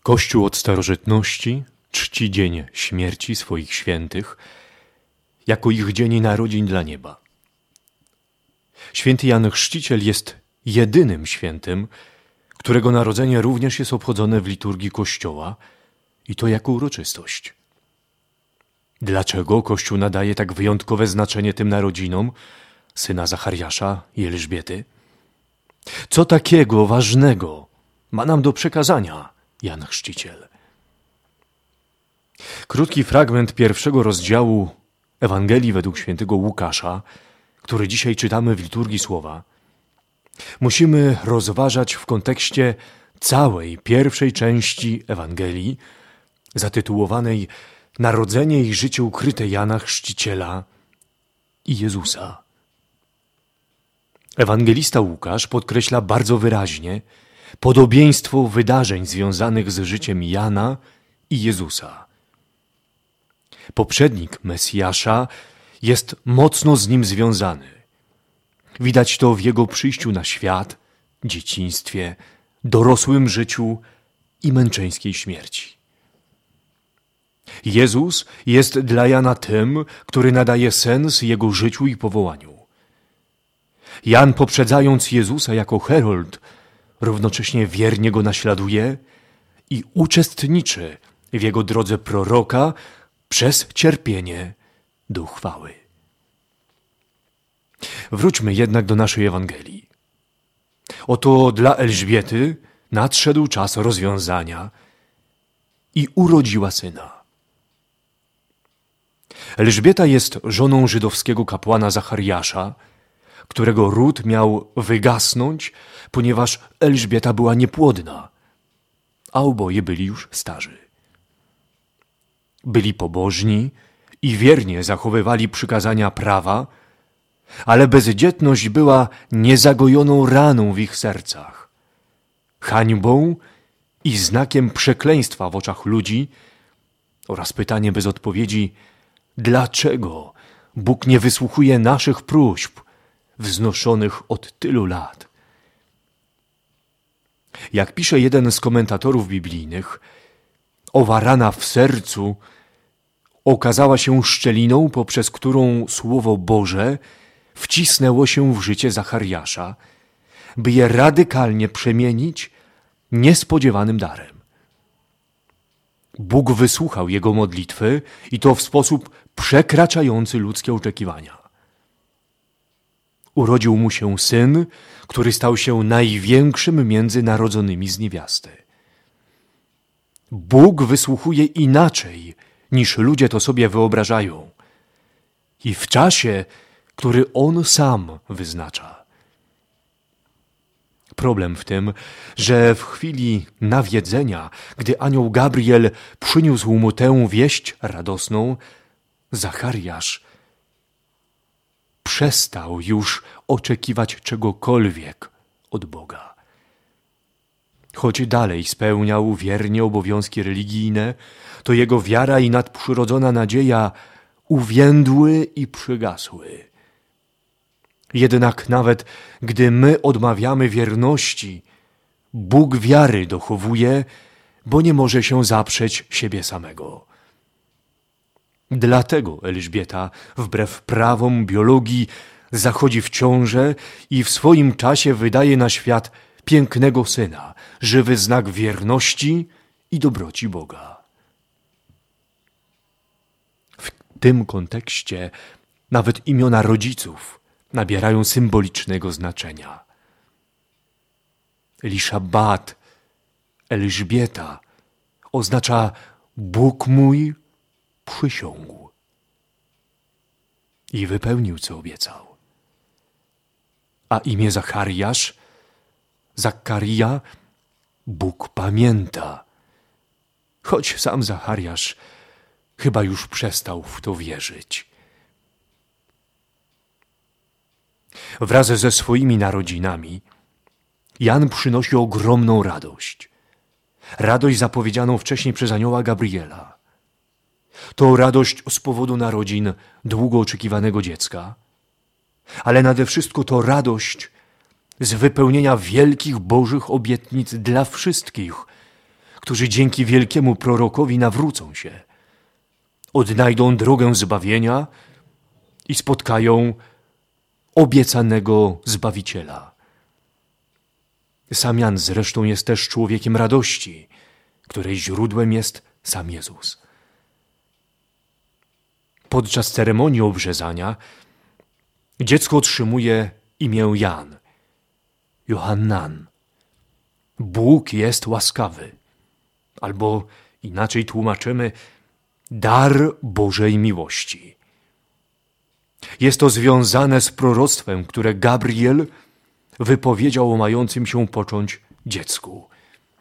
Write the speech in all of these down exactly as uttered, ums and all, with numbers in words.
Kościół od starożytności czci dzień śmierci swoich świętych jako ich dzień narodzin dla nieba. Święty Jan Chrzciciel jest jedynym świętym, którego narodzenie również jest obchodzone w liturgii Kościoła i to jako uroczystość. Dlaczego Kościół nadaje tak wyjątkowe znaczenie tym narodzinom syna Zachariasza i Elżbiety? Co takiego ważnego ma nam do przekazania Jan Chrzciciel? Krótki fragment pierwszego rozdziału Ewangelii według świętego Łukasza, który dzisiaj czytamy w liturgii słowa, musimy rozważać w kontekście całej pierwszej części Ewangelii, zatytułowanej Narodzenie i życie ukryte Jana Chrzciciela i Jezusa. Ewangelista Łukasz podkreśla bardzo wyraźnie podobieństwo wydarzeń związanych z życiem Jana i Jezusa. Poprzednik Mesjasza jest mocno z nim związany. Widać to w jego przyjściu na świat, dzieciństwie, dorosłym życiu i męczeńskiej śmierci. Jezus jest dla Jana tym, który nadaje sens jego życiu i powołaniu. Jan, poprzedzając Jezusa jako herold, równocześnie wiernie go naśladuje i uczestniczy w jego drodze proroka przez cierpienie do chwały. Wróćmy jednak do naszej Ewangelii. Oto dla Elżbiety nadszedł czas rozwiązania i urodziła syna. Elżbieta jest żoną żydowskiego kapłana Zachariasza, którego ród miał wygasnąć, ponieważ Elżbieta była niepłodna, a oboje byli już starzy. Byli pobożni i wiernie zachowywali przykazania prawa, ale bezdzietność była niezagojoną raną w ich sercach, hańbą i znakiem przekleństwa w oczach ludzi oraz pytanie bez odpowiedzi, dlaczego Bóg nie wysłuchuje naszych próśb wznoszonych od tylu lat. Jak pisze jeden z komentatorów biblijnych, owa rana w sercu okazała się szczeliną, poprzez którą Słowo Boże wcisnęło się w życie Zachariasza, by je radykalnie przemienić niespodziewanym darem. Bóg wysłuchał jego modlitwy i to w sposób przekraczający ludzkie oczekiwania. Urodził mu się syn, który stał się największym między narodzonymi z niewiasty. Bóg wysłuchuje inaczej, niż ludzie to sobie wyobrażają i w czasie, który On sam wyznacza. Problem w tym, że w chwili nawiedzenia, gdy anioł Gabriel przyniósł mu tę wieść radosną, Zachariasz przestał już oczekiwać czegokolwiek od Boga. Choć dalej spełniał wiernie obowiązki religijne, to jego wiara i nadprzyrodzona nadzieja uwiędły i przygasły. Jednak nawet gdy my odmawiamy wierności, Bóg wiary dochowuje, bo nie może się zaprzeć siebie samego. Dlatego Elżbieta, wbrew prawom biologii, zachodzi w ciążę i w swoim czasie wydaje na świat pięknego syna, żywy znak wierności i dobroci Boga. W tym kontekście nawet imiona rodziców nabierają symbolicznego znaczenia. Eliszabat, Elżbieta oznacza Bóg mój przysiągł i wypełnił, co obiecał. A imię Zachariasz, Zacharia, Bóg pamięta, choć sam Zachariasz chyba już przestał w to wierzyć. Wraz ze swoimi narodzinami Jan przynosi ogromną radość. Radość zapowiedzianą wcześniej przez anioła Gabriela. To radość z powodu narodzin długo oczekiwanego dziecka, ale nade wszystko to radość z wypełnienia wielkich Bożych obietnic dla wszystkich, którzy dzięki wielkiemu prorokowi nawrócą się, odnajdą drogę zbawienia i spotkają obiecanego Zbawiciela. Sam Jan zresztą jest też człowiekiem radości, której źródłem jest sam Jezus. Podczas ceremonii obrzezania dziecko otrzymuje imię Jan, Johannan. Bóg jest łaskawy, albo inaczej tłumaczymy, dar Bożej miłości. Jest to związane z proroctwem, które Gabriel wypowiedział o mającym się począć dziecku.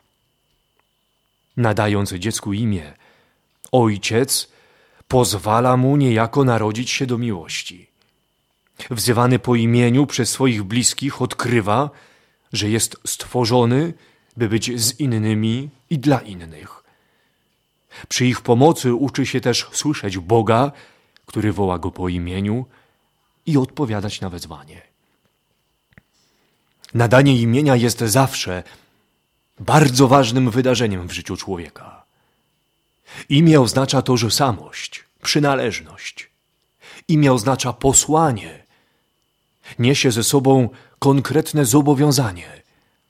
Nadając dziecku imię, ojciec pozwala mu niejako narodzić się do miłości. Wzywany po imieniu przez swoich bliskich odkrywa, że jest stworzony, by być z innymi i dla innych. Przy ich pomocy uczy się też słyszeć Boga, który woła go po imieniu, i odpowiadać na wezwanie. Nadanie imienia jest zawsze bardzo ważnym wydarzeniem w życiu człowieka. Imię oznacza tożsamość, przynależność. Imię oznacza posłanie. Niesie ze sobą konkretne zobowiązanie.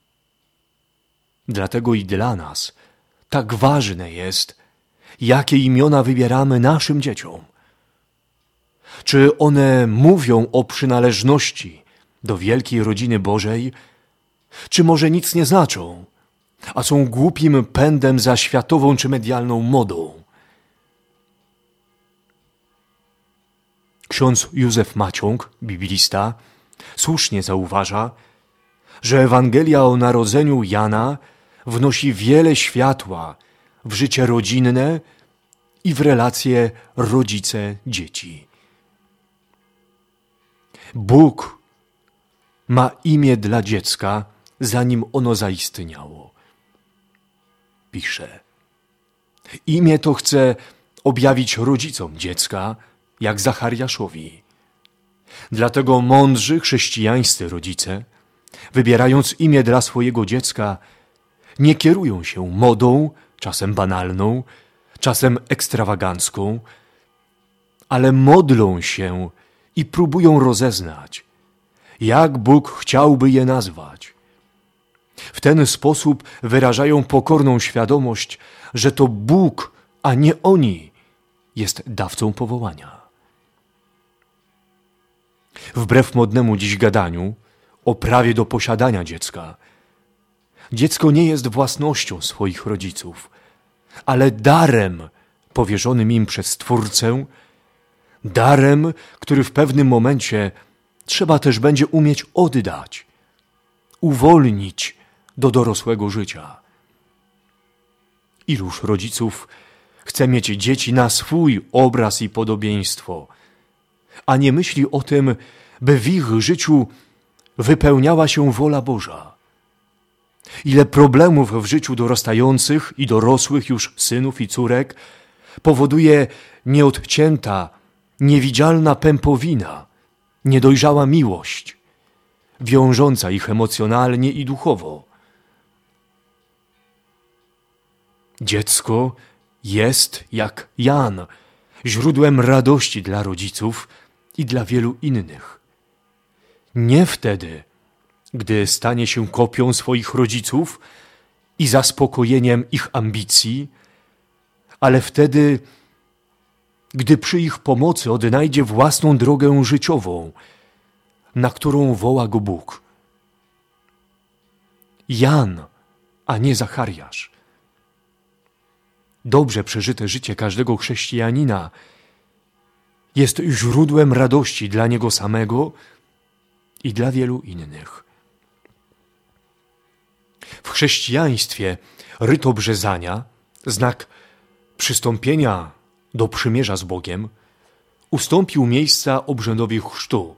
Dlatego i dla nas tak ważne jest, jakie imiona wybieramy naszym dzieciom. Czy one mówią o przynależności do wielkiej rodziny Bożej, czy może nic nie znaczą, a są głupim pędem za światową czy medialną modą? Ksiądz Józef Maciąg, biblista, słusznie zauważa, że Ewangelia o narodzeniu Jana wnosi wiele światła w życie rodzinne i w relacje rodzice-dzieci. Bóg ma imię dla dziecka, zanim ono zaistniało. Pisze: imię to chce objawić rodzicom dziecka, jak Zachariaszowi. Dlatego mądrzy chrześcijańscy rodzice, wybierając imię dla swojego dziecka, nie kierują się modą, czasem banalną, czasem ekstrawagancką, ale modlą się i próbują rozeznać, jak Bóg chciałby je nazwać. W ten sposób wyrażają pokorną świadomość, że to Bóg, a nie oni, jest dawcą powołania. Wbrew modnemu dziś gadaniu o prawie do posiadania dziecka, dziecko nie jest własnością swoich rodziców, ale darem powierzonym im przez Stwórcę, darem, który w pewnym momencie trzeba też będzie umieć oddać, uwolnić do dorosłego życia. Iluż rodziców chce mieć dzieci na swój obraz i podobieństwo, a nie myśli o tym, by w ich życiu wypełniała się wola Boża. Ile problemów w życiu dorastających i dorosłych już synów i córek powoduje nieodcięta, niewidzialna pępowina, niedojrzała miłość, wiążąca ich emocjonalnie i duchowo. Dziecko jest, jak Jan, źródłem radości dla rodziców i dla wielu innych. Nie wtedy, gdy stanie się kopią swoich rodziców i zaspokojeniem ich ambicji, ale wtedy, gdy przy ich pomocy odnajdzie własną drogę życiową, na którą woła go Bóg. Jan, a nie Zachariasz. Dobrze przeżyte życie każdego chrześcijanina jest źródłem radości dla niego samego i dla wielu innych. W chrześcijaństwie ryt obrzezania, znak przystąpienia do przymierza z Bogiem, ustąpił miejsca obrzędowi chrztu,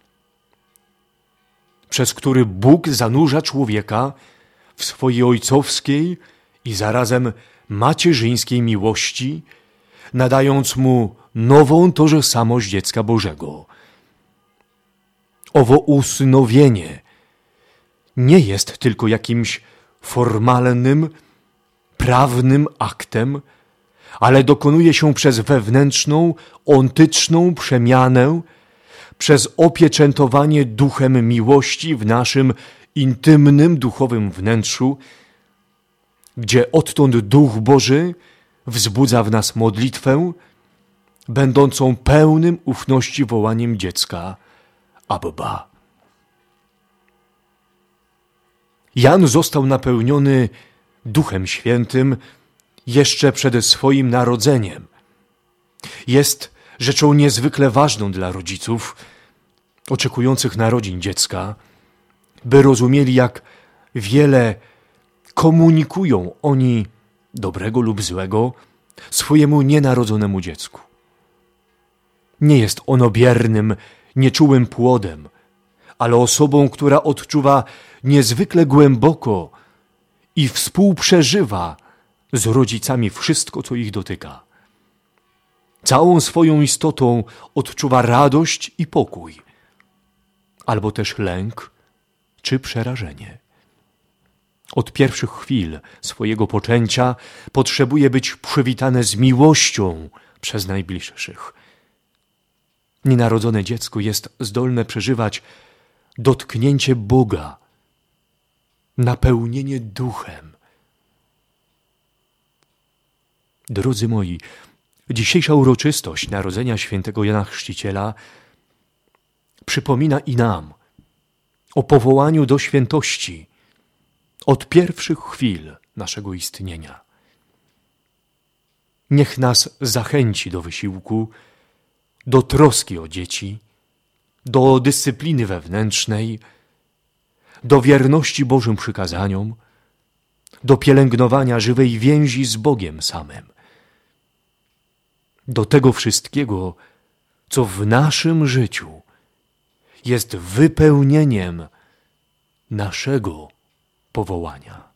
przez który Bóg zanurza człowieka w swojej ojcowskiej i zarazem macierzyńskiej miłości, nadając mu nową tożsamość dziecka Bożego. Owo usynowienie nie jest tylko jakimś formalnym, prawnym aktem, ale dokonuje się przez wewnętrzną, ontyczną przemianę, przez opieczętowanie duchem miłości w naszym intymnym, duchowym wnętrzu, gdzie odtąd Duch Boży wzbudza w nas modlitwę, będącą pełnym ufności wołaniem dziecka Abba. Jan został napełniony Duchem Świętym jeszcze przed swoim narodzeniem. Jest rzeczą niezwykle ważną dla rodziców oczekujących narodzin dziecka, by rozumieli, jak wiele komunikują oni, dobrego lub złego, swojemu nienarodzonemu dziecku. Nie jest ono biernym, nieczułym płodem, ale osobą, która odczuwa niezwykle głęboko i współprzeżywa z rodzicami wszystko, co ich dotyka. Całą swoją istotą odczuwa radość i pokój, albo też lęk czy przerażenie. Od pierwszych chwil swojego poczęcia potrzebuje być przywitane z miłością przez najbliższych. Nienarodzone dziecko jest zdolne przeżywać dotknięcie Boga, napełnienie duchem. Drodzy moi, dzisiejsza uroczystość narodzenia świętego Jana Chrzciciela przypomina i nam o powołaniu do świętości od pierwszych chwil naszego istnienia. Niech nas zachęci do wysiłku, do troski o dzieci, do dyscypliny wewnętrznej, do wierności Bożym przykazaniom, do pielęgnowania żywej więzi z Bogiem samym. Do tego wszystkiego, co w naszym życiu jest wypełnieniem naszego powołania.